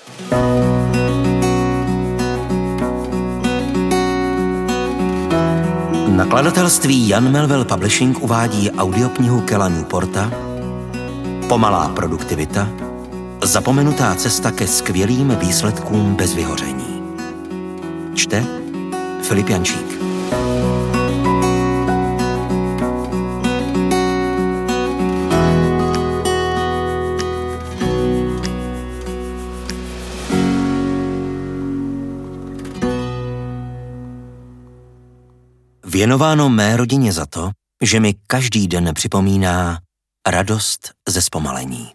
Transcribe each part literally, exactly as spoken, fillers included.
Nakladatelství Jan Melville Publishing uvádí audioknihu Kela Newporta Pomalá produktivita, zapomenutá cesta ke skvělým výsledkům bez vyhoření. Čte Filip Jančík. Věnováno mé rodině za to, že mi každý den připomíná radost ze zpomalení.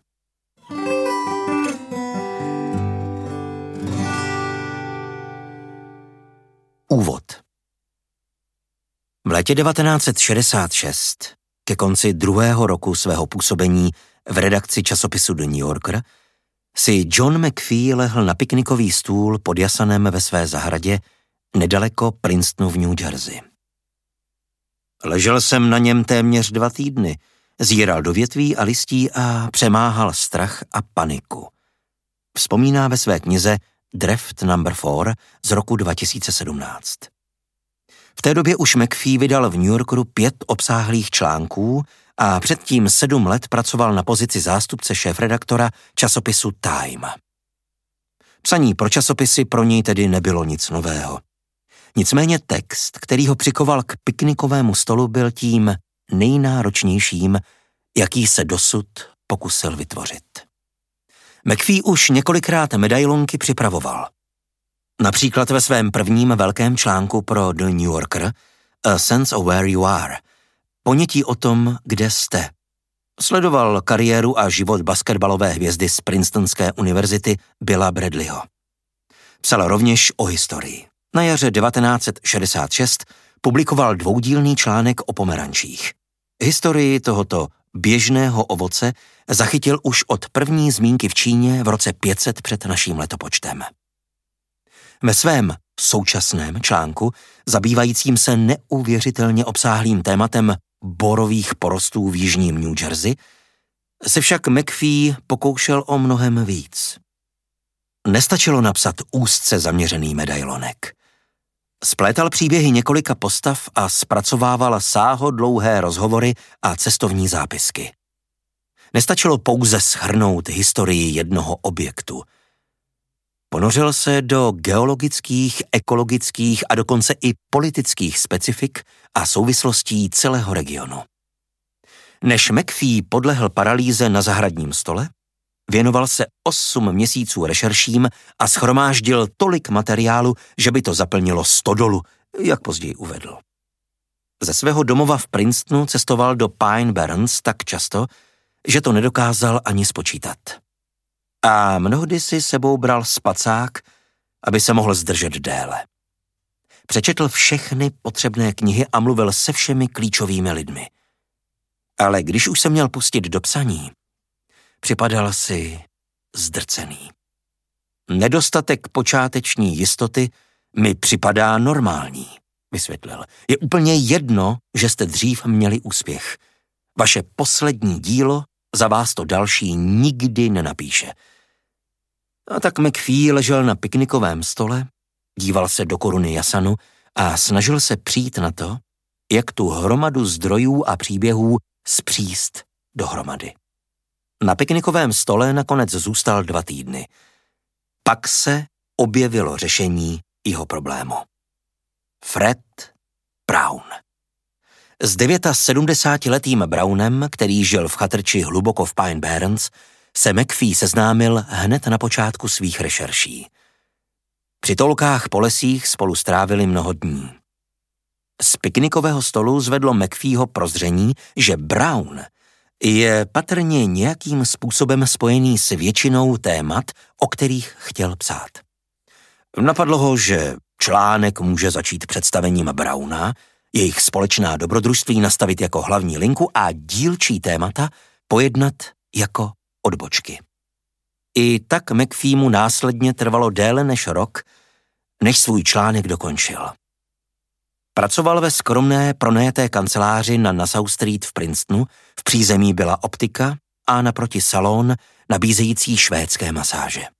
Úvod. V létě devatenáct set šedesát šest, ke konci druhého roku svého působení v redakci časopisu The New Yorker, si John McPhee lehl na piknikový stůl pod jasanem ve své zahradě nedaleko Princetonu v New Jersey. Ležel jsem na něm téměř dva týdny, zíral do větví a listí a přemáhal strach a paniku. Vzpomíná ve své knize Draft number four z roku dva tisíce sedmnáct. V té době už McPhee vydal v New Yorkeru pět obsáhlých článků a předtím sedm let pracoval na pozici zástupce šéfredaktora časopisu Time. Psaní pro časopisy pro něj tedy nebylo nic nového. Nicméně text, který ho přikoval k piknikovému stolu, byl tím nejnáročnějším, jaký se dosud pokusil vytvořit. McPhee už několikrát medailonky připravoval. Například ve svém prvním velkém článku pro The New Yorker A Sense of Where You Are, ponětí o tom, kde jste. Sledoval kariéru a život basketbalové hvězdy z Princetonské univerzity Billa Bradleyho. Psal rovněž o historii. Na jaře devatenáct set šedesát šest publikoval dvoudílný článek o pomerančích. Historii tohoto běžného ovoce zachytil už od první zmínky v Číně v roce pět set před naším letopočtem. Ve svém současném článku, zabývajícím se neuvěřitelně obsáhlým tématem borových porostů v jižním New Jersey, se však McPhee pokoušel o mnohem víc. Nestačilo napsat úzce zaměřený medailonek. Splétal příběhy několika postav a zpracovával sáhodlouhé rozhovory a cestovní zápisky. Nestačilo pouze shrnout historii jednoho objektu. Ponořil se do geologických, ekologických a dokonce i politických specifik a souvislostí celého regionu. Než McPhee podlehl paralýze na zahradním stole, věnoval se osm měsíců rešerším a shromáždil tolik materiálu, že by to zaplnilo stodolu, jak později uvedl. Ze svého domova v Princetonu cestoval do Pine Barrens tak často, že to nedokázal ani spočítat. A mnohdy si sebou bral spacák, aby se mohl zdržet déle. Přečetl všechny potřebné knihy a mluvil se všemi klíčovými lidmi. Ale když už se měl pustit do psaní, připadal si zdrcený. Nedostatek počáteční jistoty mi připadá normální, vysvětlil. Je úplně jedno, že jste dřív měli úspěch. Vaše poslední dílo za vás to další nikdy nenapíše. A tak McPhee ležel na piknikovém stole, díval se do koruny jasanu a snažil se přijít na to, jak tu hromadu zdrojů a příběhů spříst dohromady. Na piknikovém stole nakonec zůstal dva týdny. Pak se objevilo řešení jeho problému. Fred Brown. S sedmdesátiletým Brownem, který žil v chatrči hluboko v Pine Barrens, se McPhee seznámil hned na počátku svých rešerší. Při tolkách po lesích spolu strávili mnoho dní. Z piknikového stolu zvedlo McPheeho prozření, že Brown je patrně nějakým způsobem spojený s většinou témat, o kterých chtěl psát. Napadlo ho, že článek může začít představením Browna, jejich společná dobrodružství nastavit jako hlavní linku a dílčí témata pojednat jako odbočky. I tak McPheemu následně trvalo déle než rok, než svůj článek dokončil. Pracoval ve skromné pronajaté kanceláři na Nassau Street v Princetonu, v přízemí byla optika a naproti salon nabízející švédské masáže.